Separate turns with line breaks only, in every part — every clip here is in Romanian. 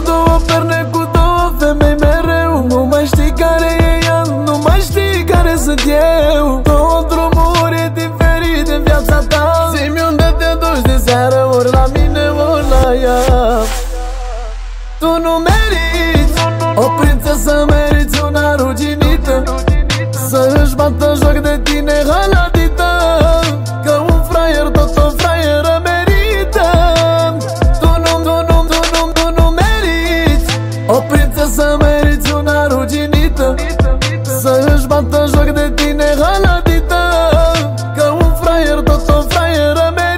două perne cu două femei mereu. Nu mai știi care e ea, nu mai știi care sunt eu. Două drumuri diferite în viața ta. Zi-mi unde te duci de seară, ori la mine, ori la ea. Tu nu meriți o prințesă, meriți una ruginită, să își bată joc de tine halatită, că un fraier tot o fraieră merită. Tu nu meriți o prințesă, meriți una ruginită, să își bată joc de tine halatită, că un fraier tot o fraieră merită.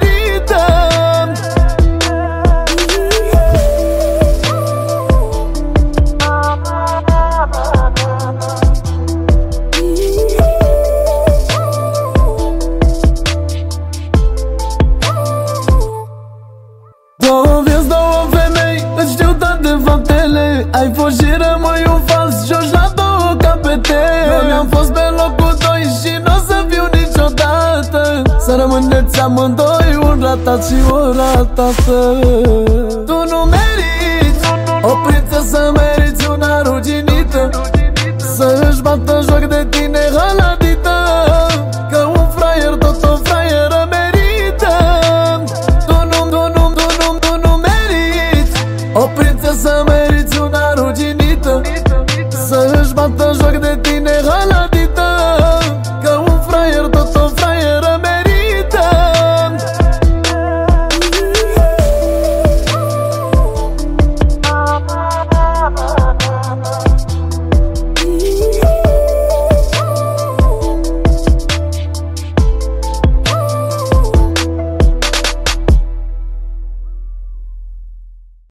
Două vieți, două femei, îți știu toate faptele. Ai fost și rămâi un fals joci la două capete. Noi am fost pe locul doi și n-o să fiu niciodată. Să rămâneți amândoi, un ratat și o ratată. Tu nu meriți o prințesă, meriți una ruginită, să își bată joc de tine halatită,